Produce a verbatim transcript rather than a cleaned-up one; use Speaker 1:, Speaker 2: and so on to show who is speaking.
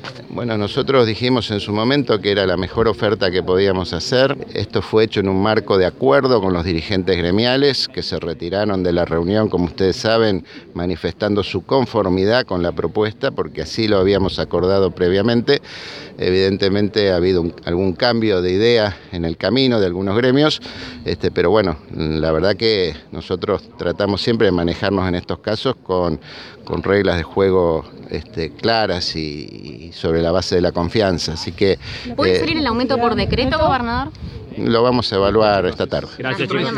Speaker 1: Bueno, nosotros dijimos en su momento que era la mejor oferta que podíamos hacer. Esto fue hecho en un marco de acuerdo con los dirigentes gremiales que se retiraron de la reunión, como ustedes saben, manifestando su conformidad con la propuesta, porque así lo habíamos acordado previamente. Evidentemente ha habido un, algún cambio de idea en el camino de algunos gremios, este, pero bueno, la verdad que nosotros tratamos siempre de manejarnos en estos casos con, con reglas de juego este, claras y, y sobre la base de la confianza. Así que
Speaker 2: ¿Puede
Speaker 1: eh,
Speaker 2: salir el aumento por decreto, gobernador?
Speaker 1: lo vamos a evaluar esta tarde.
Speaker 3: Gracias, chicos.